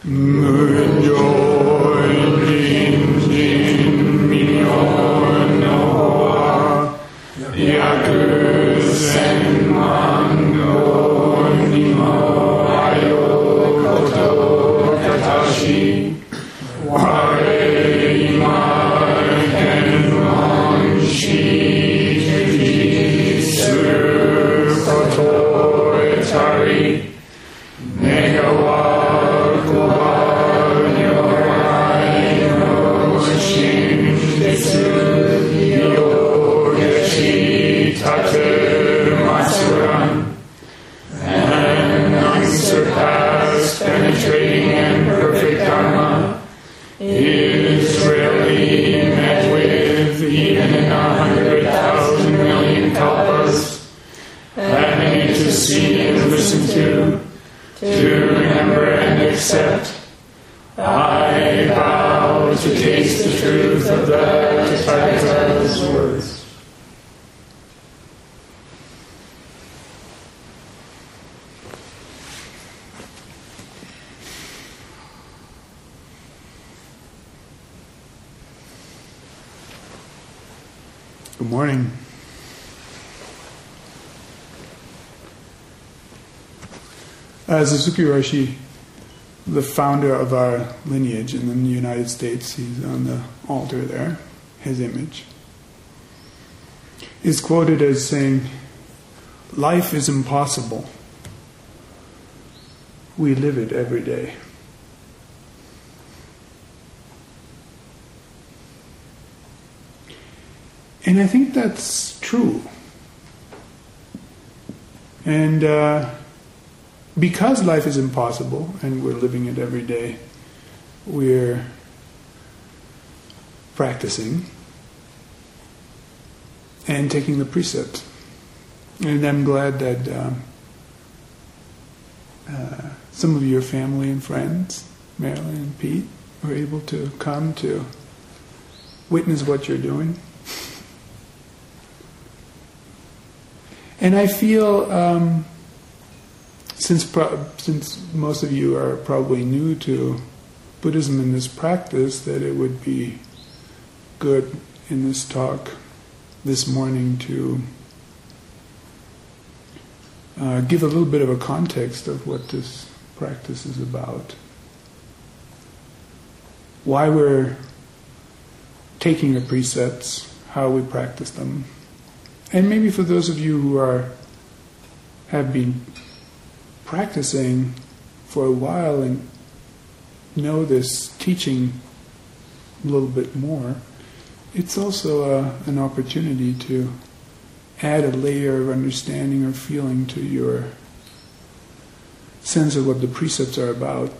Good morning. Suzuki Roshi, the founder of our lineage in the United States, he's on the altar there, his image, is quoted as saying, "Life is impossible. We live it every day." And I think that's true. And because life is impossible and we're living it every day, we're practicing and taking the precepts. And I'm glad that some of your family and friends, Marilyn and Pete, were able to come to witness what you're doing. And I feel, since most of you are probably new to Buddhism and this practice, that it would be good in this talk this morning to give a little bit of a context of what this practice is about. Why we're taking the precepts, how we practice them. And maybe for those of you who have been practicing for a while and know this teaching a little bit more, it's also an opportunity to add a layer of understanding or feeling to your sense of what the precepts are about.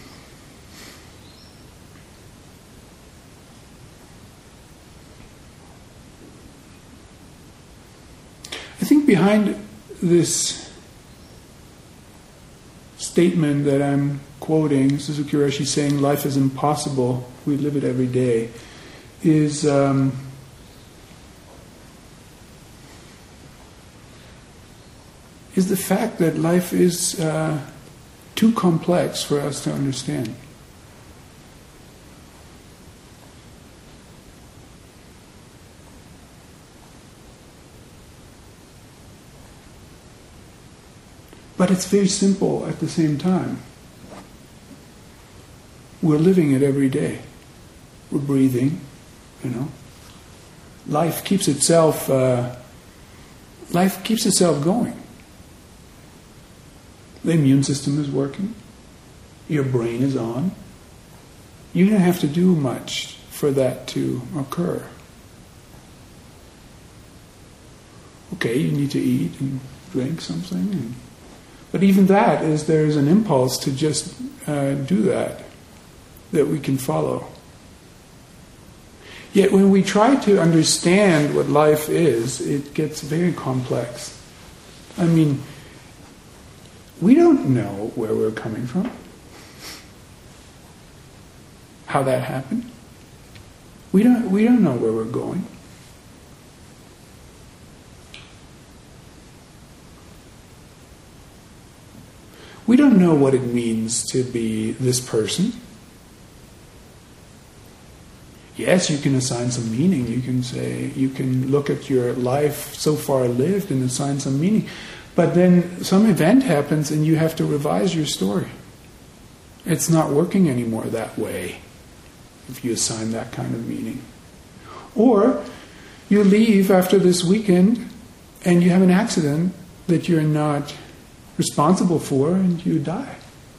I think behind this statement that I'm quoting, Suzuki Roshi saying, "Life is impossible, we live it every day," is the fact that life is too complex for us to understand. But it's very simple at the same time. We're living it every day. We're breathing, Life keeps itself going. The immune system is working. Your brain is on. You don't have to do much for that to occur. Okay, you need to eat and drink something, but even that there's an impulse to just do that we can follow. Yet when we try to understand what life is, it gets very complex. I mean, we don't know where we're coming from, how that happened. We don't know where we're going. We don't know what it means to be this person. Yes, you can assign some meaning. You can say, you can look at your life so far lived and assign some meaning. But then some event happens and you have to revise your story. It's not working anymore that way if you assign that kind of meaning. Or you leave after this weekend and you have an accident that you're not responsible for and you die.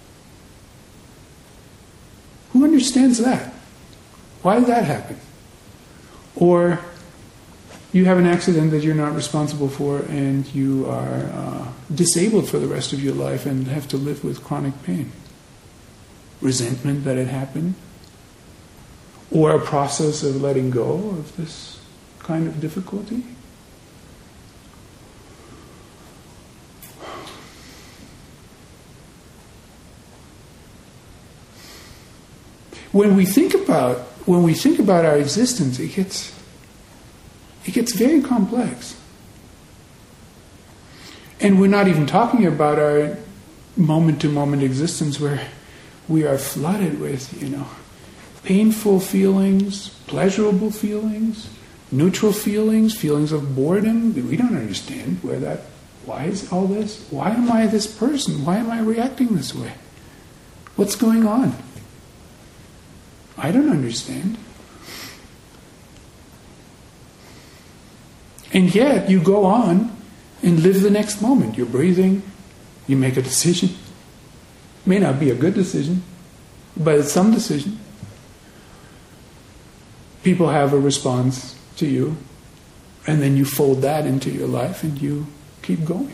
Who understands that? Why did that happen? Or you have an accident that you're not responsible for and you are disabled for the rest of your life and have to live with chronic pain. Resentment that it happened. Or a process of letting go of this kind of difficulty. When we think about our existence, it gets very complex. And we're not even talking about our moment-to-moment existence where we are flooded with, painful feelings, pleasurable feelings, neutral feelings, feelings of boredom. We don't understand why is all this? Why am I this person? Why am I reacting this way? What's going on? I don't understand. And yet you go on and live the next moment. You're breathing, you make a decision. It may not be a good decision, but it's some decision. People have a response to you, and then you fold that into your life and you keep going.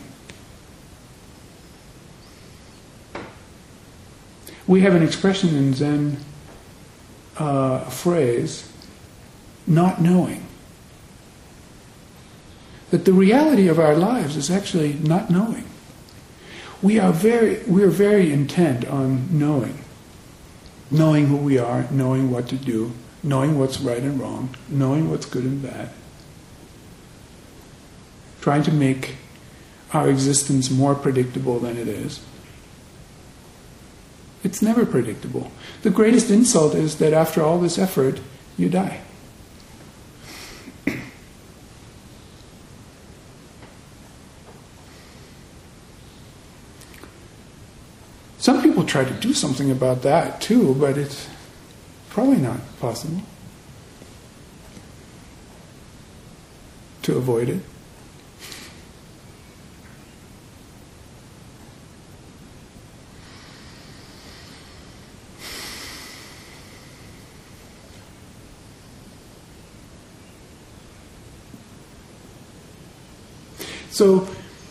We have an expression in Zen, a phrase, not knowing. That the reality of our lives is actually not knowing. We are very intent on knowing who we are, knowing what to do, knowing what's right and wrong, knowing what's good and bad. Trying to make our existence more predictable than it is. It's never predictable. The greatest insult is that after all this effort, you die. Some people try to do something about that too, but it's probably not possible to avoid it. So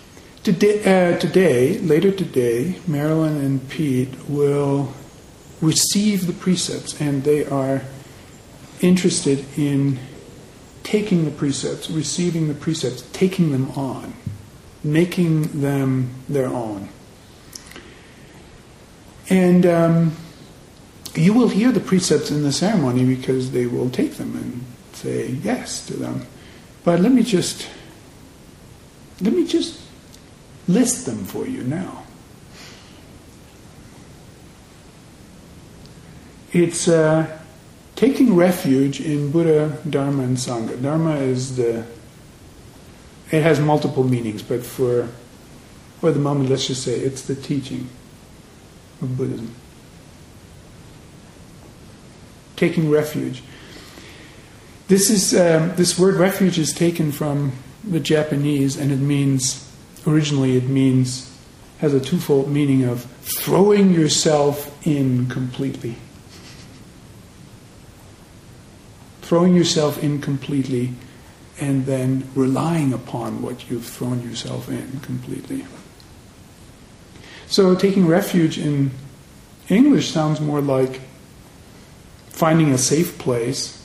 later today, Marilyn and Pete will receive the precepts, and they are interested in taking the precepts, receiving the precepts, taking them on, making them their own. And you will hear the precepts in the ceremony because they will take them and say yes to them. But let me just list them for you now. It's taking refuge in Buddha, Dharma, and Sangha. Dharma it has multiple meanings, but for the moment, let's just say it's the teaching of Buddhism. Taking refuge. This word refuge is taken from the Japanese, and originally it has a twofold meaning of throwing yourself in completely. Throwing yourself in completely and then relying upon what you've thrown yourself in completely. So taking refuge in English sounds more like finding a safe place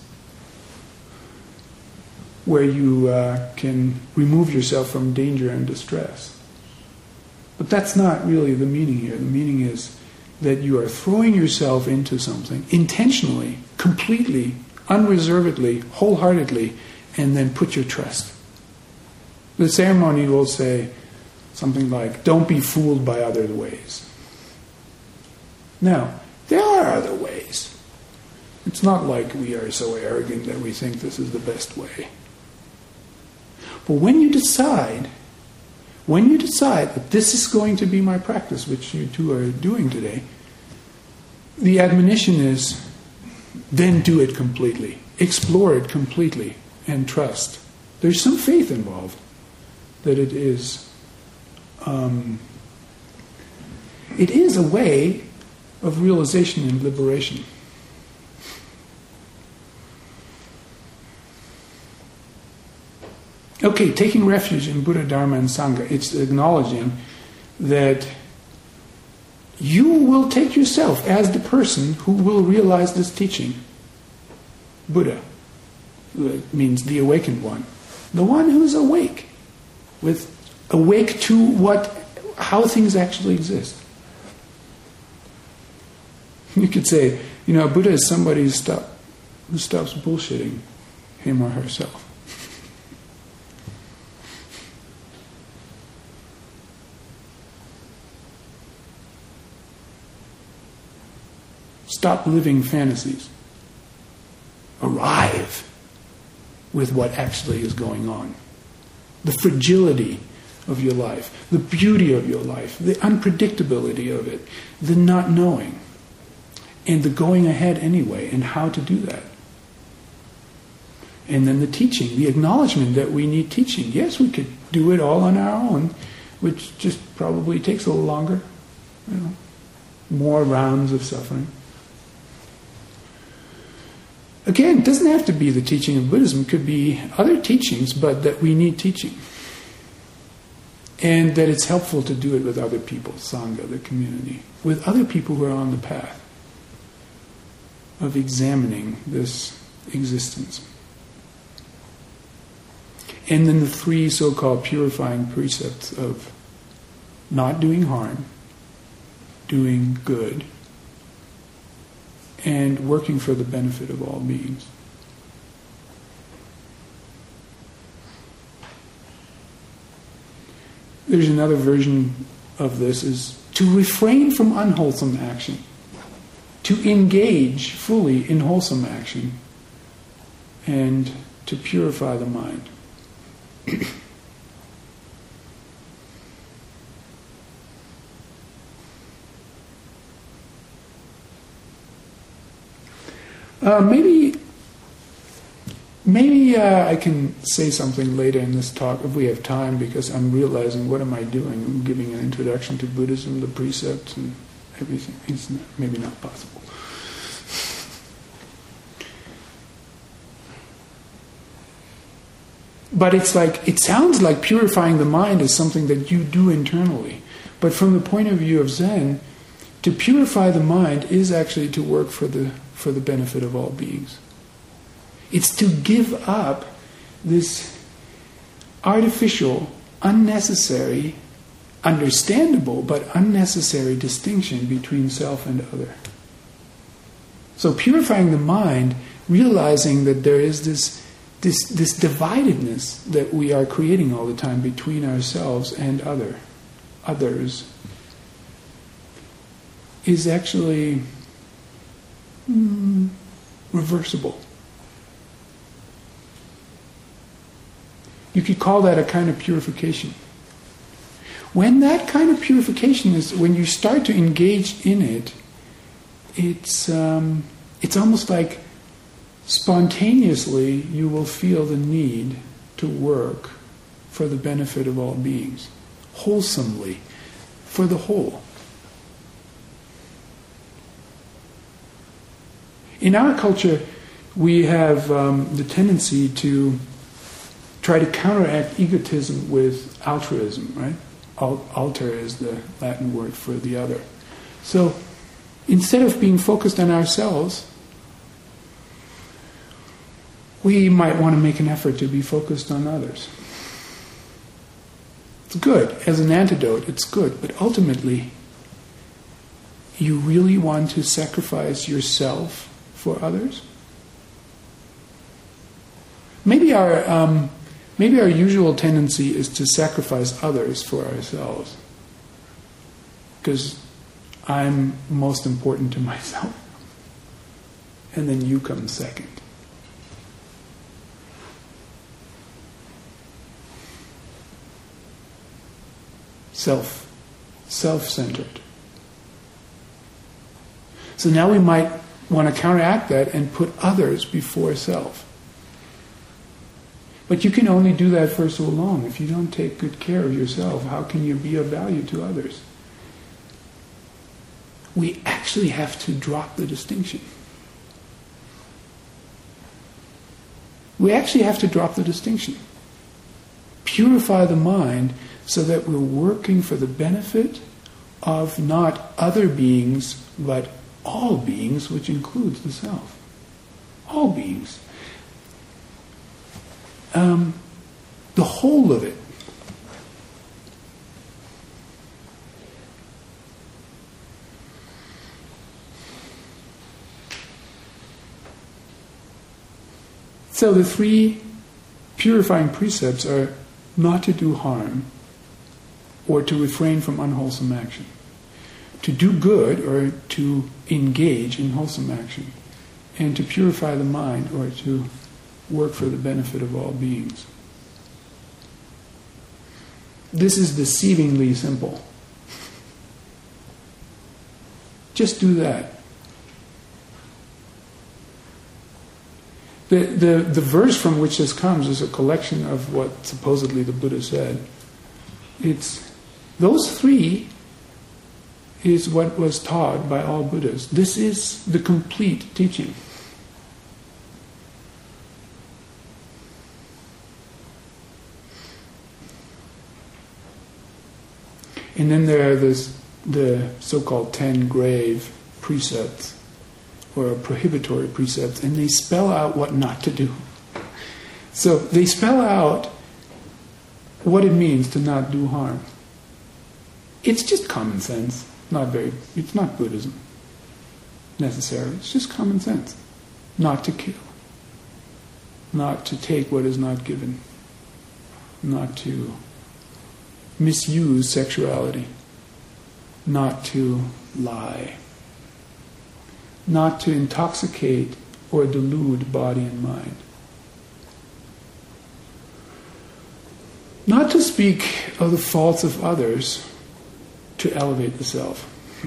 where you can remove yourself from danger and distress. But that's not really the meaning here. The meaning is that you are throwing yourself into something intentionally, completely, unreservedly, wholeheartedly, and then put your trust. The ceremony will say something like, don't be fooled by other ways. Now, there are other ways. It's not like we are so arrogant that we think this is the best way. But when you decide that this is going to be my practice, which you two are doing today, the admonition is, then do it completely. Explore it completely and trust. There's some faith involved that it is a way of realization and liberation. Okay, taking refuge in Buddha, Dharma, and Sangha, it's acknowledging that you will take yourself as the person who will realize this teaching. Buddha means the awakened one. The one who is awake to how things actually exist. You could say, Buddha is somebody who stops bullshitting him or herself. Stop living fantasies. Arrive with what actually is going on. The fragility of your life, the beauty of your life, the unpredictability of it, the not knowing, and the going ahead anyway, and how to do that. And then the teaching, the acknowledgement that we need teaching. Yes, we could do it all on our own, which just probably takes a little longer. More rounds of suffering. Again, it doesn't have to be the teaching of Buddhism. It could be other teachings, but that we need teaching. And that it's helpful to do it with other people, Sangha, the community, with other people who are on the path of examining this existence. And then the three so-called purifying precepts of not doing harm, doing good, and working for the benefit of all beings. There's another version of this, is to refrain from unwholesome action, to engage fully in wholesome action, and to purify the mind. Maybe I can say something later in this talk if we have time, because I'm realizing, what am I doing? I'm giving an introduction to Buddhism, the precepts, and everything. It's maybe not possible. But it sounds like purifying the mind is something that you do internally. But from the point of view of Zen, to purify the mind is actually to work for the benefit of all beings. It's to give up this artificial, unnecessary, understandable but unnecessary distinction between self and other. So purifying the mind, realizing that there is this dividedness that we are creating all the time between ourselves and others, is actually reversible. You could call that a kind of purification. When that kind of purification is, when you start to engage in it, it's almost like spontaneously you will feel the need to work for the benefit of all beings, wholesomely, for the whole. In our culture, we have the tendency to try to counteract egotism with altruism, right? Alter is the Latin word for the other. So instead of being focused on ourselves, we might want to make an effort to be focused on others. It's good. As an antidote, it's good. But ultimately, you really want to sacrifice yourself for others? Maybe our usual tendency is to sacrifice others for ourselves. Because I'm most important to myself. And then you come second. Self-centered. So now we might want to counteract that and put others before self. But you can only do that for so long. If you don't take good care of yourself, how can you be of value to others? We actually have to drop the distinction. We actually have to drop the distinction. Purify the mind so that we're working for the benefit of not other beings, but all beings, which includes the self. All beings. The whole of it. So the three purifying precepts are not to do harm or to refrain from unwholesome action, to do good or to engage in wholesome action, and to purify the mind or to work for the benefit of all beings. This is deceivingly simple. Just do that. The verse from which this comes is a collection of what supposedly the Buddha said. It's those three is what was taught by all Buddhas. This is the complete teaching. And then there are the so-called 10 grave precepts, or prohibitory precepts, and they spell out what not to do. So they spell out what it means to not do harm. It's just common sense. It's not Buddhism necessarily. It's just common sense. Not to kill. Not to take what is not given. Not to misuse sexuality. Not to lie. Not to intoxicate or delude body and mind. Not to speak of the faults of others to elevate the self.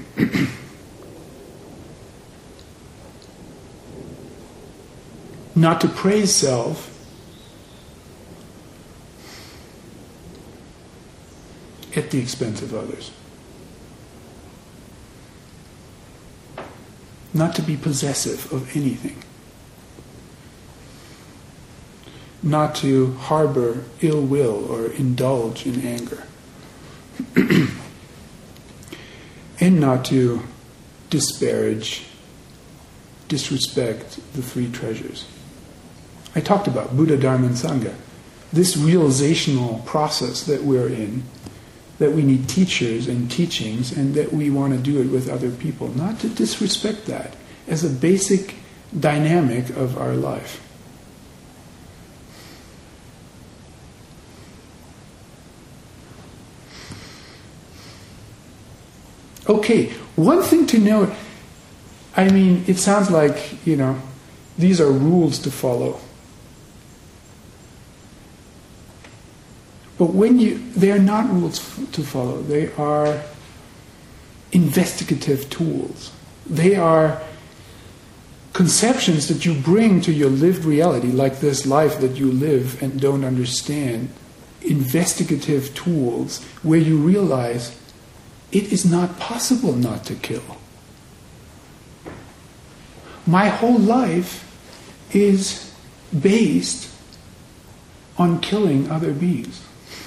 Not to praise self at the expense of others. Not to be possessive of anything. Not to harbor ill will or indulge in anger. And not to disparage, disrespect the three treasures. I talked about Buddha, Dharma, and Sangha. This realizational process that we're in, that we need teachers and teachings, and that we want to do it with other people. Not to disrespect that as a basic dynamic of our life. Okay, one thing to note, it sounds like, these are rules to follow. But they are not rules to follow. They are investigative tools. They are conceptions that you bring to your lived reality, like this life that you live and don't understand. Investigative tools where you realize it is not possible not to kill. My whole life is based on killing other beings.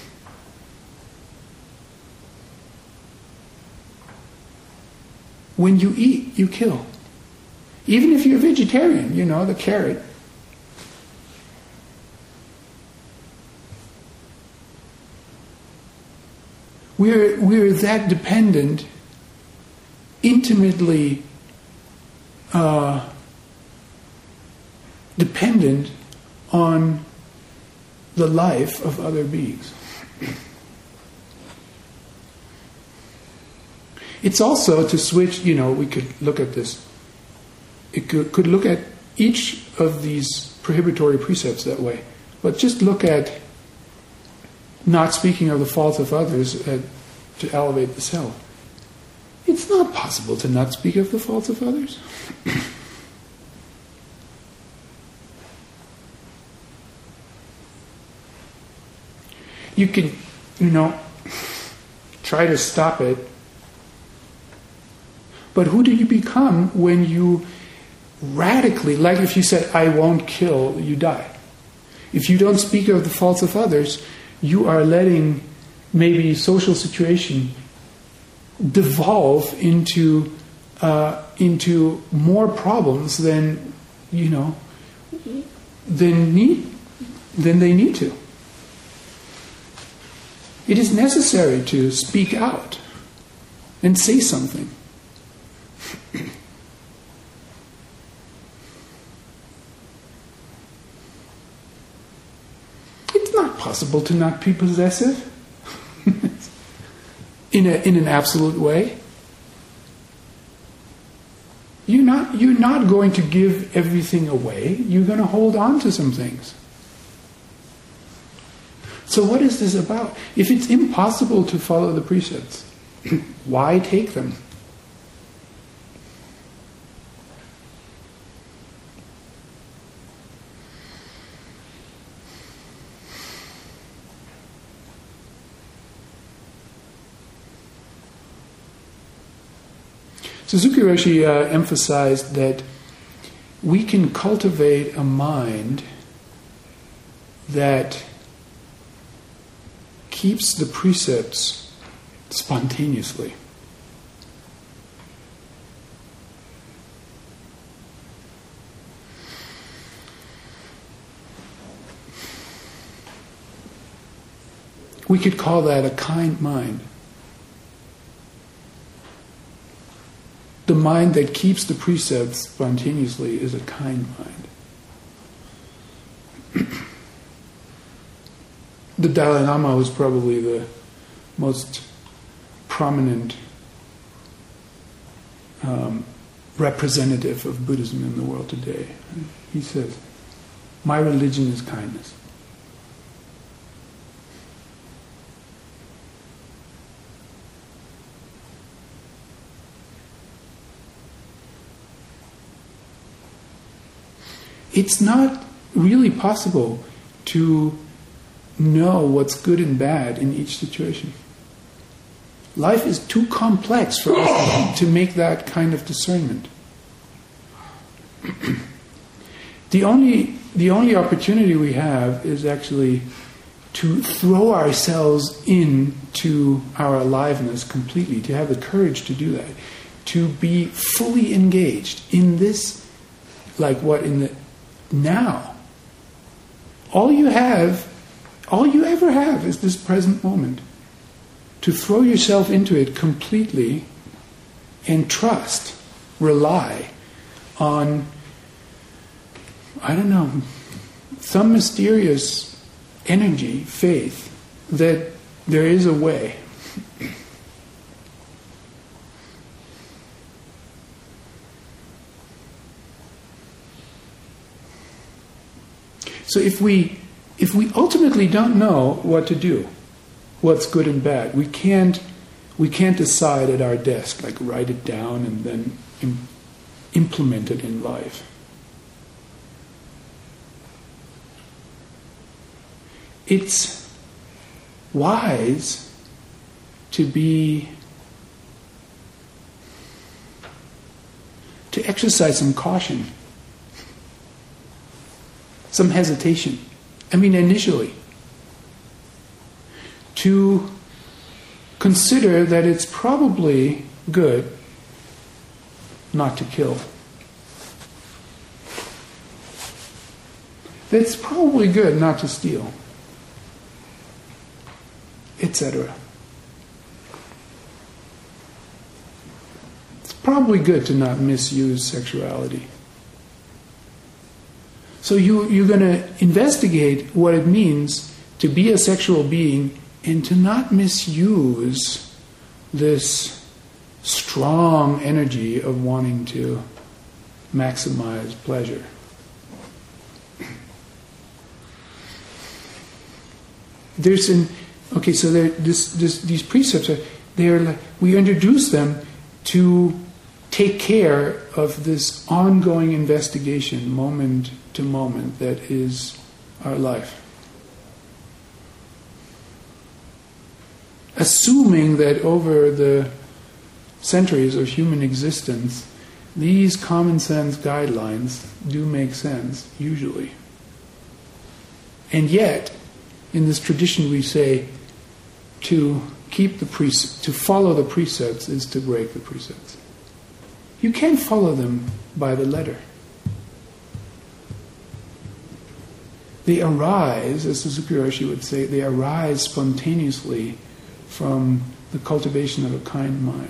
When you eat, you kill. Even if you're a vegetarian, the carrot. We're that dependent, intimately dependent on the life of other beings. It's also to switch, we could look at this. It could look at each of these prohibitory precepts that way. But just look at not speaking of the faults of others to elevate the self. It's not possible to not speak of the faults of others. You can, try to stop it. But who do you become when you radically, like if you said, I won't kill, you die. If you don't speak of the faults of others, you are letting maybe social situation devolve into more problems than they need to. It is necessary to speak out and say something. It's not possible to not be possessive in an absolute way. You're not going to give everything away. You're going to hold on to some things. So what is this about? If it's impossible to follow the precepts, why take them? Suzuki Roshi emphasized that we can cultivate a mind that keeps the precepts spontaneously. We could call that a kind mind. The mind that keeps the precepts spontaneously is a kind mind. The Dalai Lama was probably the most prominent representative of Buddhism in the world today. He says, "My religion is kindness." It's not really possible to know what's good and bad in each situation. Life is too complex for us to make that kind of discernment. The only opportunity we have is actually to throw ourselves into our aliveness completely, to have the courage to do that, to be fully engaged in this, now. All you ever have is this present moment. To throw yourself into it completely and trust, rely on, some mysterious energy, faith, that there is a way. So if we ultimately don't know what to do, what's good and bad, we can't decide at our desk, write it down and then implement it in life. It's wise to exercise some caution, some hesitation. Initially, to consider that it's probably good not to kill. That it's probably good not to steal, etc. It's probably good to not misuse sexuality. So you're going to investigate what it means to be a sexual being and to not misuse this strong energy of wanting to maximize pleasure. These precepts we introduce them to take care of this ongoing investigation, moment to moment, that is our life. Assuming that over the centuries of human existence, these common sense guidelines do make sense, usually. And yet, in this tradition we say, to follow the precepts is to break the precepts. You can't follow them by the letter. They arise, as the Sukhyoshi would say, they arise spontaneously from the cultivation of a kind mind.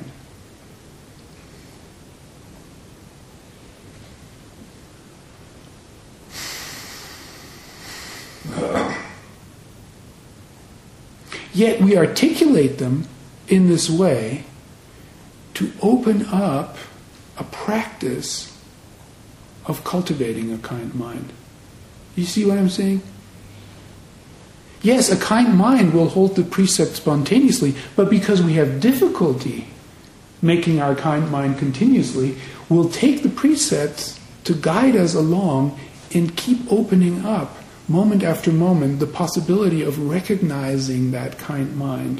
Yet we articulate them in this way to open up a practice of cultivating a kind mind. You see what I'm saying? Yes, a kind mind will hold the precept spontaneously, but because we have difficulty making our kind mind continuously, we'll take the precepts to guide us along and keep opening up, moment after moment, the possibility of recognizing that kind mind.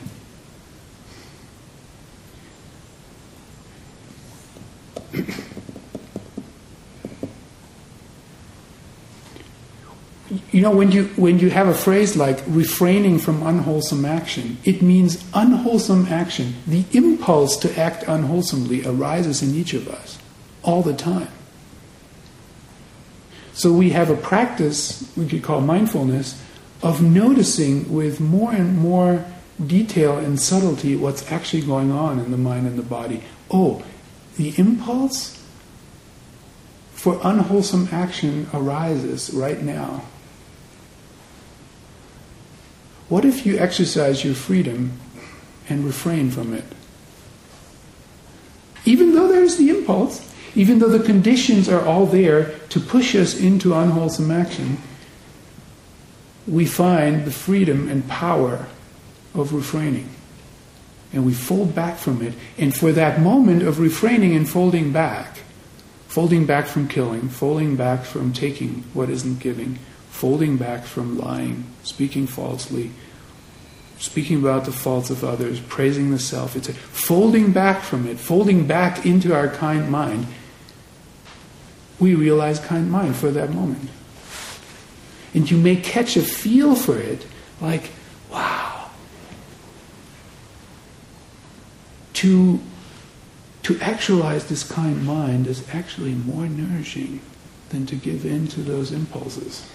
You know, when you have a phrase like refraining from unwholesome action, it means unwholesome action. The impulse to act unwholesomely arises in each of us all the time. So we have a practice, we could call mindfulness, of noticing with more and more detail and subtlety what's actually going on in the mind and the body. Oh, the impulse for unwholesome action arises right now. What if you exercise your freedom and refrain from it? Even though there's the impulse, even though the conditions are all there to push us into unwholesome action, we find the freedom and power of refraining. And we fold back from it. And for that moment of refraining and folding back from killing, folding back from taking what isn't giving, folding back from lying, speaking falsely, speaking about the faults of others, praising the self, it's folding back from it, folding back into our kind mind, we realize kind mind for that moment. And you may catch a feel for it, like, wow. To actualize this kind mind is actually more nourishing than to give in to those impulses.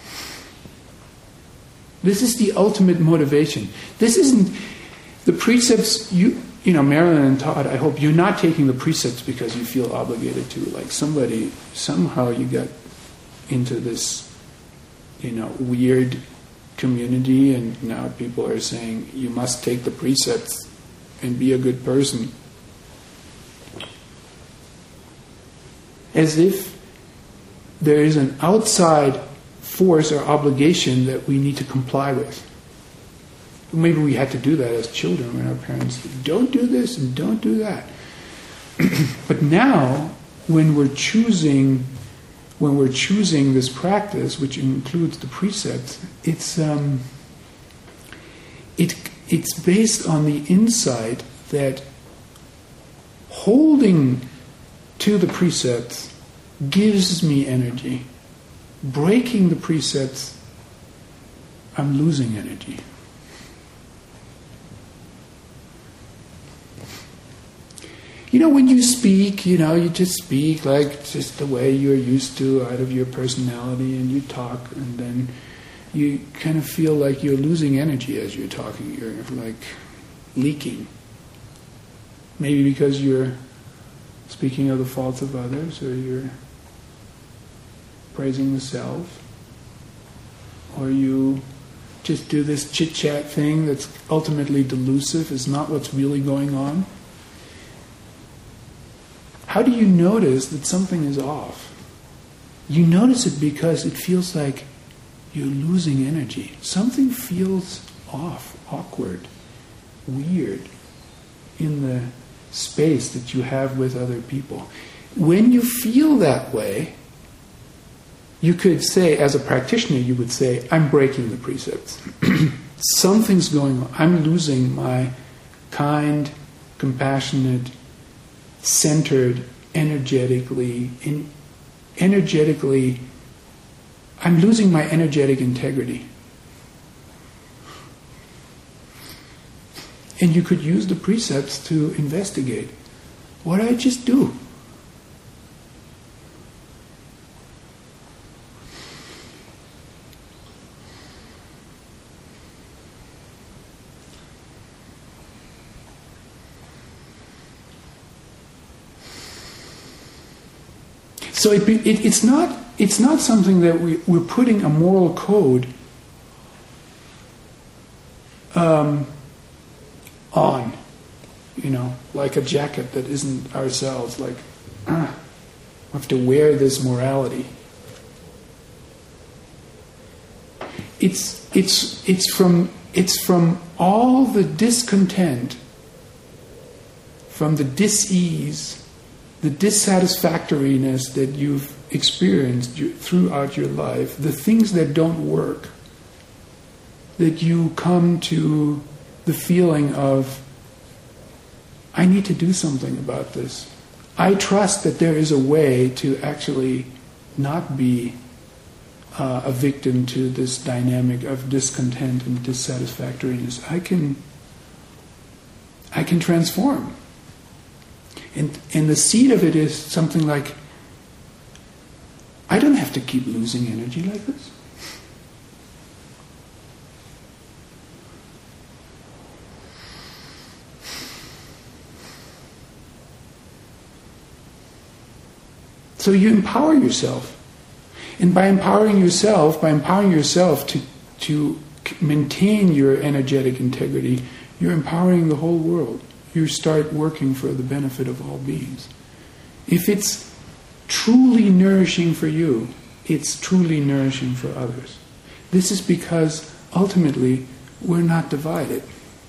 This is the ultimate motivation. This isn't the precepts, you know, Marilyn and Todd, I hope you're not taking the precepts because you feel obligated to. Like somehow you got into this, weird community, and now people are saying you must take the precepts and be a good person. As if there is an outside force or obligation that we need to comply with. Maybe we had to do that as children when our parents said, don't do this and don't do that. But now, when we're choosing this practice, which includes the precepts, it's based on the insight that holding to the precepts gives me energy. Breaking the precepts, I'm losing energy. When you speak, you just speak like just the way you're used to out of your personality, and you talk, and then you kind of feel like you're losing energy as you're talking. You're like leaking. Maybe because you're speaking of the faults of others, or you're praising the self, or you just do this chit-chat thing that's ultimately delusive, is not what's really going on. how do you notice that something is off? You notice it because it feels like you're losing energy. Something feels off, awkward, weird in the space that you have with other people. When you feel that way, you could say, as a practitioner, you would say, I'm breaking the precepts. Something's going on. I'm losing my kind, compassionate, centered, energetically, I'm losing my energetic integrity. And you could use the precepts to investigate. What did I just do? So it's not something that we're putting a moral code on, like a jacket that isn't ourselves. Like, we have to wear this morality. It's from all the discontent, from the dis-ease, the dissatisfactoriness that you've experienced throughout your life, the things that don't work, that you come to the feeling of, I need to do something about this. I trust that there is a way to actually not be a victim to this dynamic of discontent and dissatisfactoriness. I can transform. And the seed of it is something like, I don't have to keep losing energy like this. So you empower yourself. And by empowering yourself to maintain your energetic integrity, you're empowering the whole world. You start working for the benefit of all beings. If it's truly nourishing for you, it's truly nourishing for others. This is because ultimately we're not divided.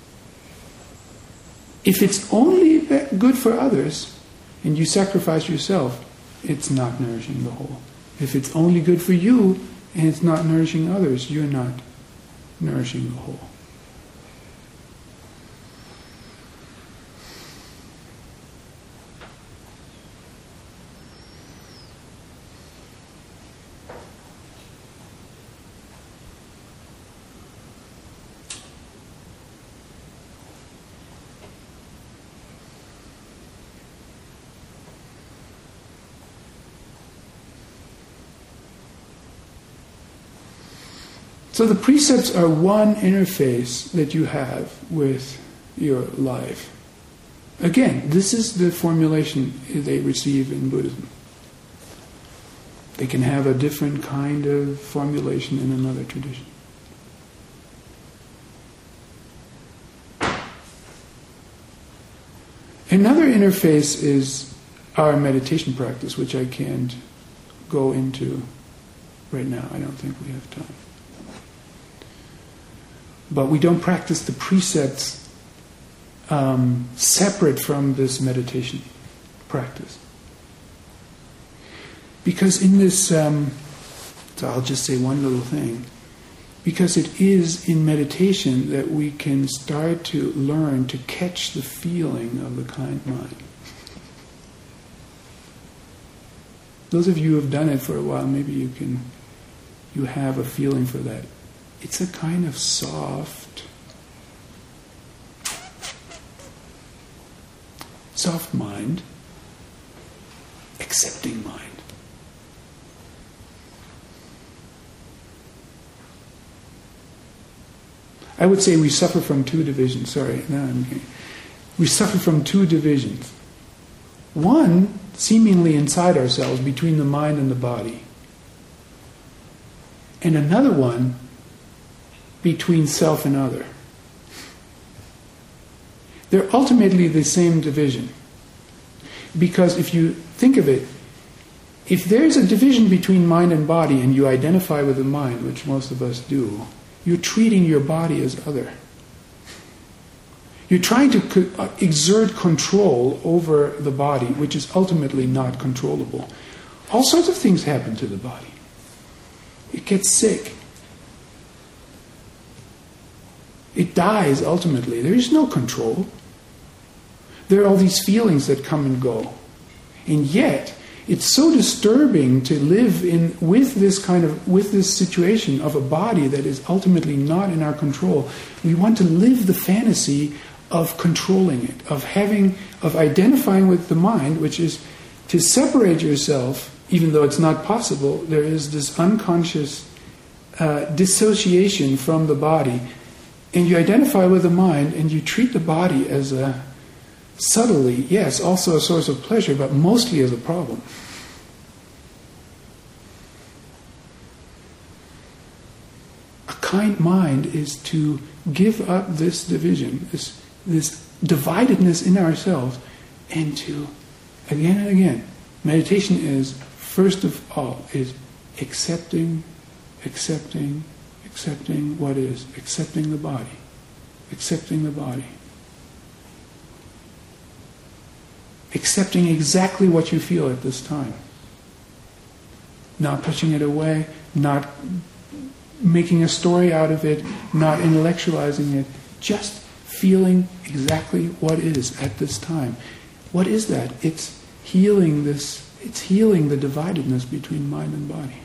If it's only good for others and you sacrifice yourself, it's not nourishing the whole. If it's only good for you and it's not nourishing others, you're not nourishing the whole. So the precepts are one interface that you have with your life. Again, this is the formulation they receive in Buddhism. They can have a different kind of formulation in another tradition. Another interface is our meditation practice, which I can't go into right now. I don't think we have time. But we don't practice the precepts separate from this meditation practice. Because in this, so I'll just say one little thing, because it is in meditation that we can start to learn to catch the feeling of the kind mind. Those of you who have done it for a while, maybe you have a feeling for that. It's a kind of soft mind, accepting mind. I would say we suffer from two divisions. We suffer from two divisions. One, seemingly inside ourselves, between the mind and the body. And another one, between self and other. They're ultimately the same division. Because if you think of it, if there's a division between mind and body and you identify with the mind, which most of us do, you're treating your body as other. You're trying to exert control over the body, which is ultimately not controllable. All sorts of things happen to the body. It gets sick. It dies ultimately. There is no control. There are all these feelings that come and go. And yet, it's so disturbing to live with this situation of a body that is ultimately not in our control. We want to live the fantasy of controlling it, of identifying with the mind, which is to separate yourself, even though it's not possible. There is this unconscious dissociation from the body, and you identify with the mind, and you treat the body as subtly, yes, also a source of pleasure, but mostly as a problem. A kind mind is to give up this division, this dividedness in ourselves, and to, again and again, meditation is, first of all, is accepting what is, accepting the body, accepting exactly what you feel at this time, not pushing it away, not making a story out of it, not intellectualizing it, just feeling exactly what is at this time. What is that? It's healing the dividedness between mind and body.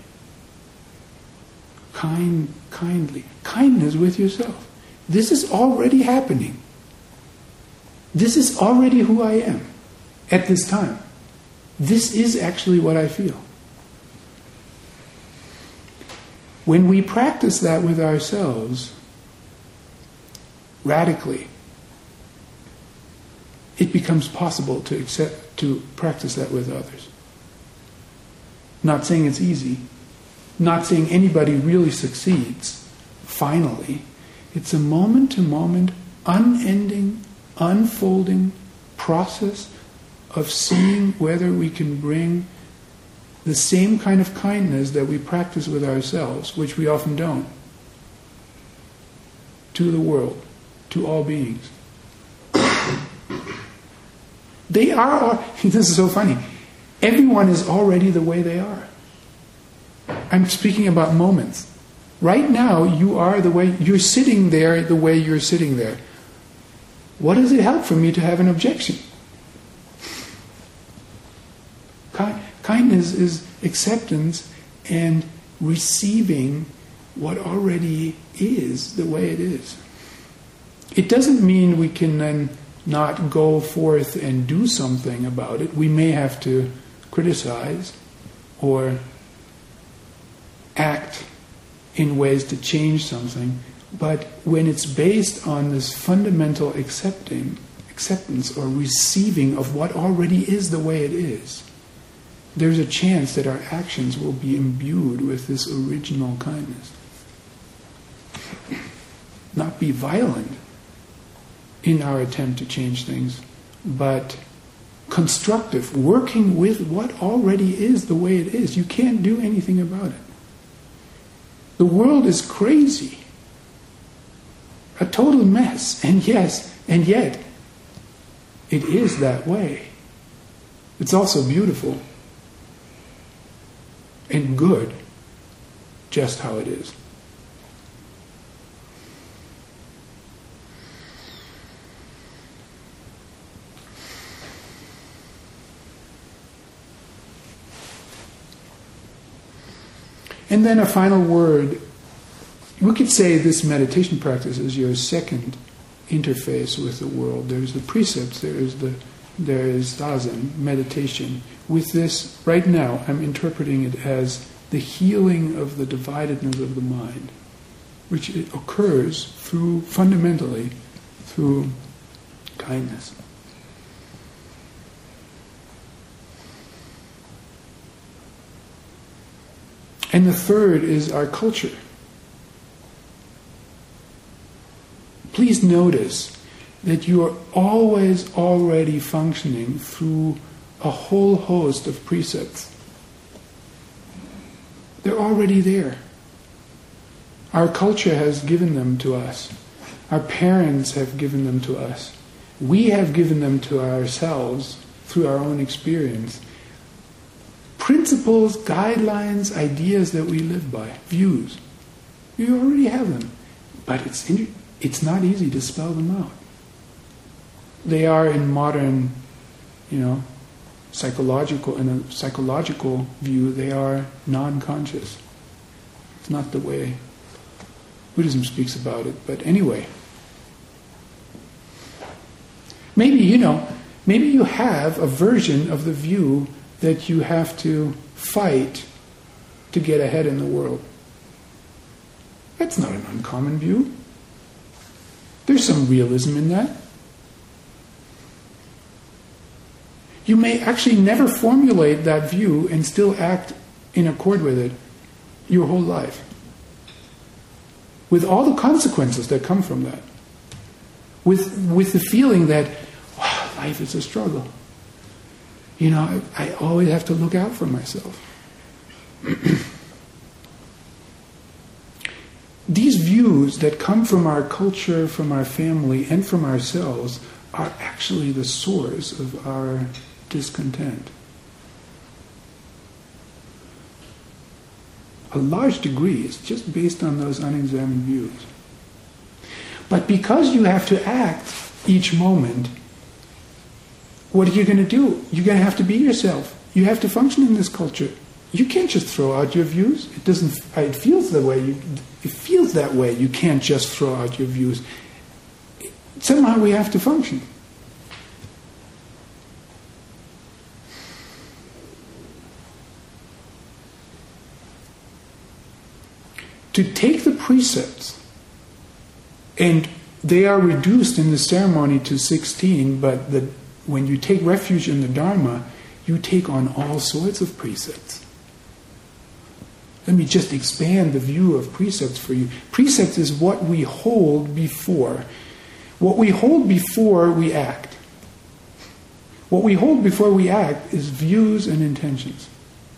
Kindness with yourself. This is already happening. This is already who I am at this time. This is actually what I feel. When we practice that with ourselves radically, it becomes possible to practice that with others. Not saying it's easy, not saying anybody really succeeds, finally. It's a moment-to-moment, unending, unfolding process of seeing whether we can bring the same kind of kindness that we practice with ourselves, which we often don't, to the world, to all beings. They are, this is so funny, everyone is already the way they are. I'm speaking about moments. Right now, you are the way, you're sitting there the way you're sitting there. What does it help for me to have an objection? Kindness is acceptance and receiving what already is the way it is. It doesn't mean we can then not go forth and do something about it. We may have to criticize or act in ways to change something, but when it's based on this fundamental acceptance or receiving of what already is the way it is, there's a chance that our actions will be imbued with this original kindness. Not be violent in our attempt to change things, but constructive, working with what already is the way it is. You can't do anything about it. The world is crazy, a total mess, and yet it is that way. It's also beautiful and good, just how it is. And then a final word. We could say this meditation practice is your second interface with the world. There's the precepts, there is zazen, meditation. With this, right now, I'm interpreting it as the healing of the dividedness of the mind, which it occurs fundamentally through kindness. And the third is our culture. Please notice that you are always already functioning through a whole host of precepts. They're already there. Our culture has given them to us. Our parents have given them to us. We have given them to ourselves through our own experience. Principles, guidelines, ideas that we live by, views. You already have them. But it's not easy to spell them out. They are in modern, in a psychological view, they are non-conscious. It's not the way Buddhism speaks about it, but anyway. Maybe you have a version of the view that you have to fight to get ahead in the world. That's not an uncommon view. There's some realism in that. You may actually never formulate that view and still act in accord with it your whole life, with all the consequences that come from that, with the feeling that life is a struggle. I always have to look out for myself. These views that come from our culture, from our family, and from ourselves are actually the source of our discontent. A large degree is just based on those unexamined views. But because you have to act each moment, what are you going to do? You're going to have to be yourself. You have to function in this culture. You can't just throw out your views. It feels that way. It feels that way. You can't just throw out your views. Somehow we have to function. To take the precepts, and they are reduced in the ceremony to 16, but when you take refuge in the Dharma, you take on all sorts of precepts. Let me just expand the view of precepts for you. Precepts is what we hold before. What we hold before we act. What we hold before we act is views and intentions.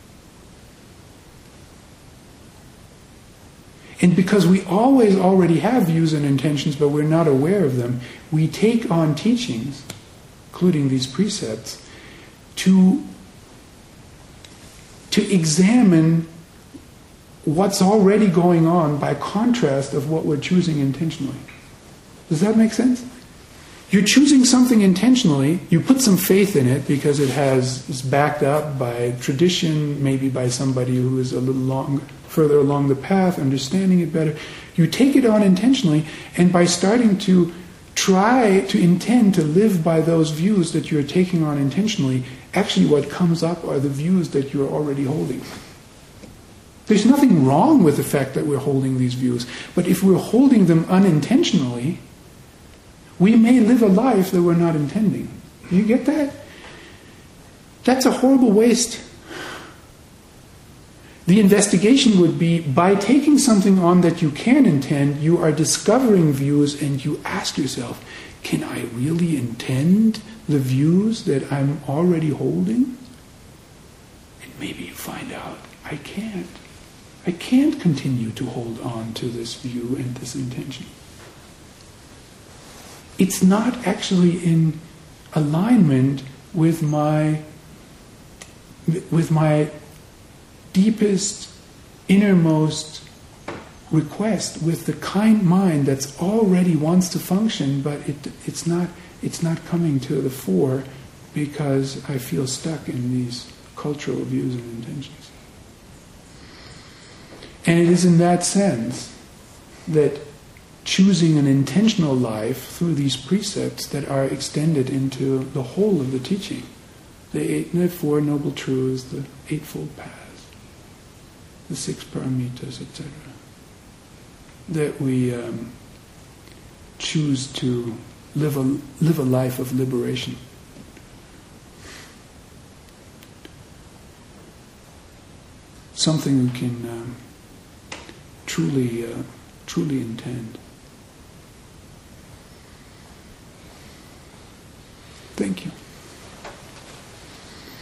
And because we always already have views and intentions, but we're not aware of them, we take on teachings, including these precepts, to examine what's already going on by contrast of what we're choosing intentionally. Does that make sense? You're choosing something intentionally, you put some faith in it because it's backed up by tradition, maybe by somebody who is a little further along the path, understanding it better. You take it on intentionally, and by starting to try to intend to live by those views that you're taking on intentionally, actually what comes up are the views that you're already holding. There's nothing wrong with the fact that we're holding these views, but if we're holding them unintentionally, we may live a life that we're not intending. You get that? That's a horrible waste. The investigation would be, by taking something on that you can intend, you are discovering views, and you ask yourself, can I really intend the views that I'm already holding? And maybe you find out, I can't. I can't continue to hold on to this view and this intention. It's not actually in alignment with my deepest, innermost request, with the kind mind that's already wants to function, but it's not coming to the fore because I feel stuck in these cultural views and intentions. And it is in that sense that choosing an intentional life through these precepts that are extended into the whole of the teaching, the Four Noble Truths, the Eightfold Paths, the Six Paramitas, etc., that we choose to live a life of liberation. Something we can truly intend. Thank you.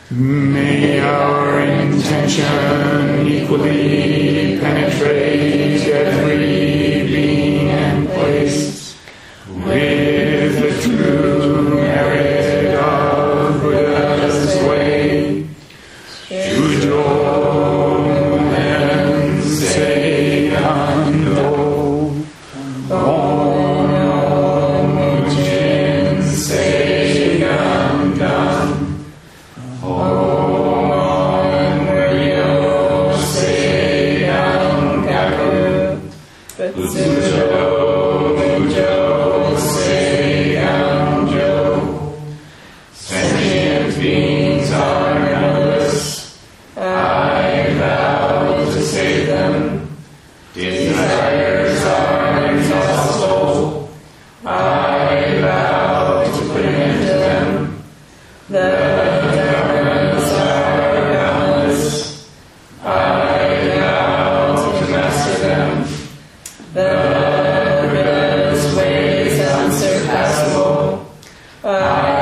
May our intention equally penetrate every being and place with the true merit of Buddha's way. Shujo and Seikando. Om Jin Seikandam. Om Ryo Seikam Gaku. Butsujo Seikam-jo. Sentient beings are numberless. I vow to save them. Desires are inexhaustible. I vow to put an end to them. The dharmas are boundless. I vow to master them. The Buddha's way is unsurpassable. I